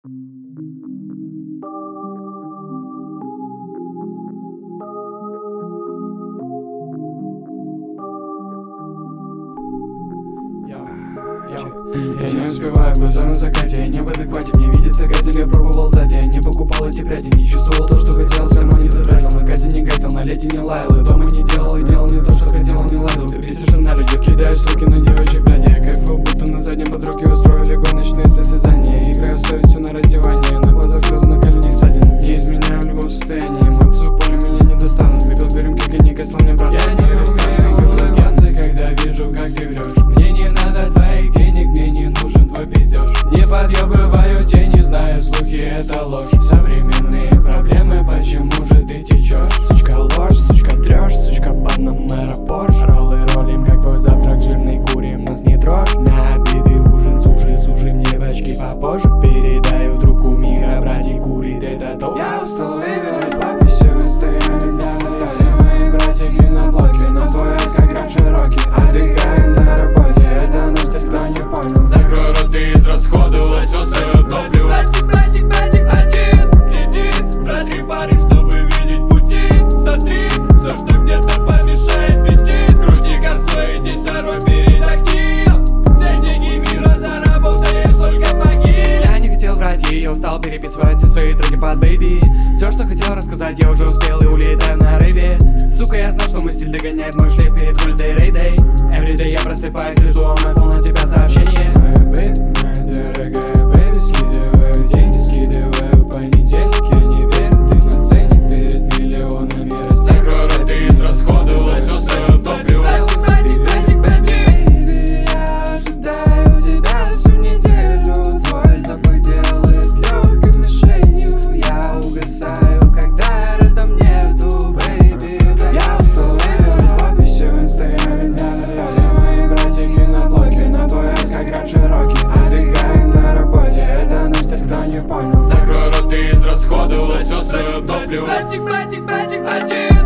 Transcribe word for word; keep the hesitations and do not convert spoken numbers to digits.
Я не успеваю, глаза на закате, я не в адеквате. Мне видится газель, я пробовал сзади. Я не покупал эти пряди, не чувствовал то, что хотел, сама не дотратил. На кате не гатил, на леди не лаял, и дома не делал, и делал не то, что хотел, не ладил. Ты бесишь на людях, кидаешь ссылки на девочек, блядь. Я кайфую, будто на заднем подруги устроили гоночные состязания. Я играю совестью на раздевание, на глазах слезы, на коленях ссадин. Не изменяю в любом состоянии, эмоции поле меня не достанут. Выпил по рюмке коньяка, слал мне брат. Я не умею улыбаться, когда вижу, как ты врешь. Мне не надо твоих денег, мне не нужен твой пиздеж. Не подъебываю тени, знаю, слухи это ложь. Современные проблемы, почему же ты течешь? Сучка ложь, сучка трешь, сучка панамера порш. Роллы ролим, как твой завтрак жирный, курим, нас не трожь. Набитый ужин, суши, суши мне бачки попозже. Передаю другу мира, братик курит это то. Я устал выбирать подписи в инстаграме для все мои братики на блоке, но твой айс как град широкий. Отдыхаем на работе, это наш цель, кто не понял. Закрой рот, ты израсходовалась все свое топливо. Братик, братик, братик, один сидит, братик парень, чтобы видеть пути. Смотри, все, что где-то помешает пяти. Скрути косой, иди второй передохни. Все деньги мира заработаешь только в могиле. Я не хотел врать, и я устал переписывать все свои треки под бэйби. Все, что хотел рассказать, я уже успел и улетаю на рейве. Сука, я знал, что мой стиль догоняет мой шлейф перед хульдей рейдей. Everyday я просыпаюсь, жду on my phone, на тебя сообщение. Моя бэйби, моя дорогая бэйби, скидываю деньги, скидываю понедельник. Я не верю, ты на сцене перед миллионами растений. Закрой рот, ты израсходовалась все свое топливо. Братик, братик, братик, бэйби, я ожидаю тебя всю неделю. Твой запах делает легкой мишенью. Я угасаю, когда рядом нету, бэйби. Я устал выбирать подписи в инстаграме для все мои братики на блоке, но твой айс как град широкий. Отдыхаем на работе, это наш цель, кто не понял. Закрой рот, ты израсходовалась все свое топливо. Братик, братик, братик, братик.